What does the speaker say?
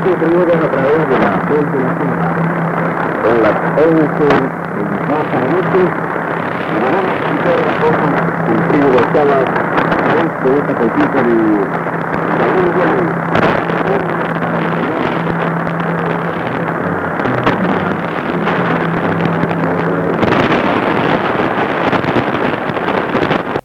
contribuyen a través de la Fuente Nacional. Son las 11:24 minutos. Y vamos a escuchar las cosas contigo de esta conquista de la India.